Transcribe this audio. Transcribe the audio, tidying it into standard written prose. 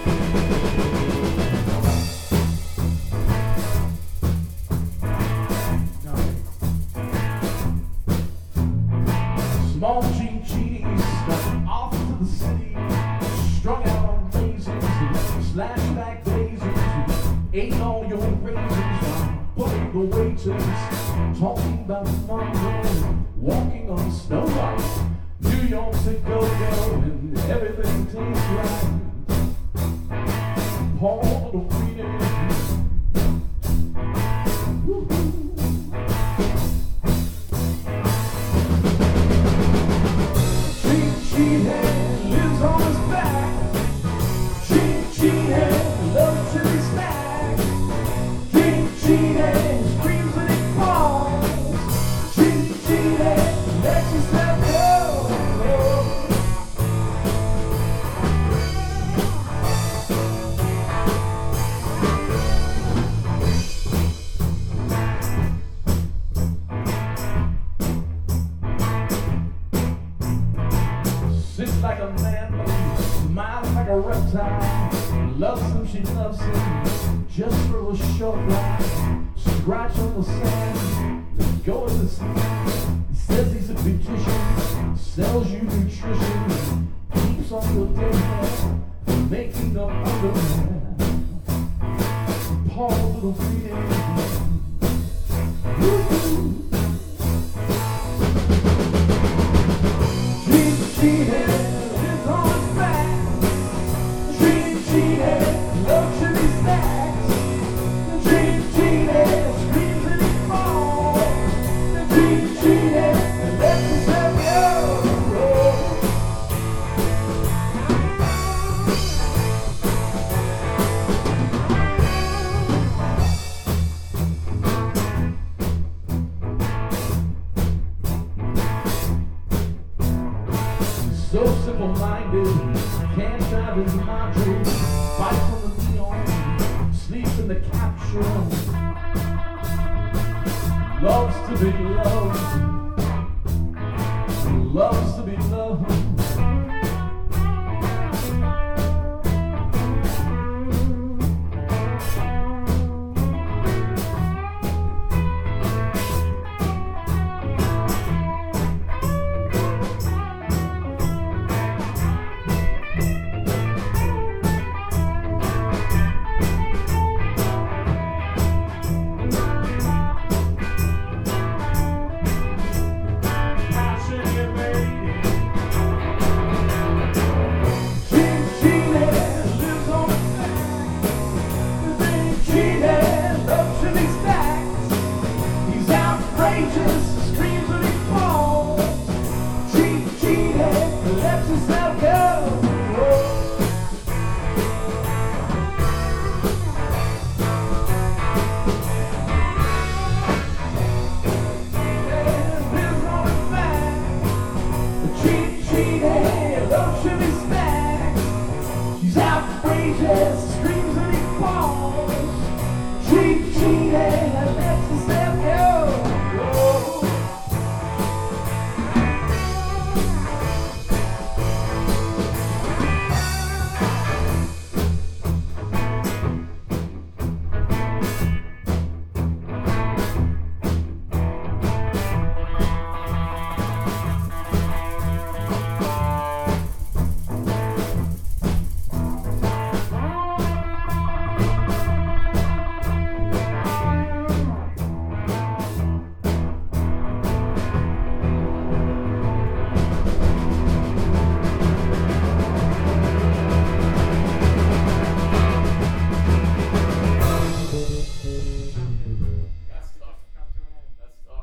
Small Gene cheese stuck off to the city, strung out on raisins, slashback blazers, ate all your raisins while bullying the waiters, talking about Monroe, walking on Snow White, New York's a go-go and everything tastes right. Poor little Queenie. Cheathead lives on his back. Cheathead loves chili snack. Cheathead screams when he falls. Cheathead lets himself go. Sits like a man, smiles like a reptile. Loves him, she loves him, just for a short ride. Scratch on the sand, let go of the sea. He says he's a beautician, sells you nutrition, keeps on your dead hair, making up underwear. Poor little Queenie. Cheathead lives on his back. Cheathead loves chili snacks. Cheathead screams when he falls. Cheathead lets himself go. So simple-minded, can't drive his Madrid, bites on the neon, sleeps in the capsule, loves to be loved, loves to be loved. Screams when he falls. Cheathead lets himself go. Lives on his back. Cheathead loves chili snacks. She's outrageous.